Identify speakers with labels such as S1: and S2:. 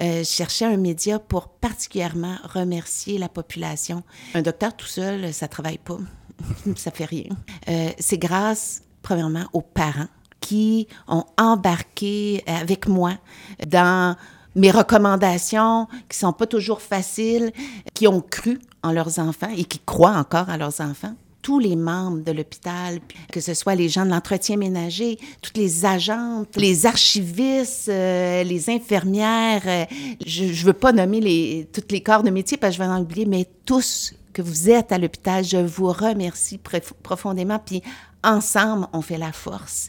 S1: je cherchais un média pour particulièrement remercier la population. Un docteur tout seul, ça travaille pas. Ça fait rien. C'est grâce, premièrement, aux parents qui ont embarqué avec moi dans mes recommandations, qui sont pas toujours faciles, qui ont cru en leurs enfants et qui croient encore à leurs enfants. Tous les membres de l'hôpital, que ce soit les gens de l'entretien ménager, toutes les agentes, les archivistes, les infirmières, je ne veux pas nommer tous les corps de métier parce que je vais en oublier, mais tous que vous êtes à l'hôpital, je vous remercie profondément. Puis ensemble, on fait la force.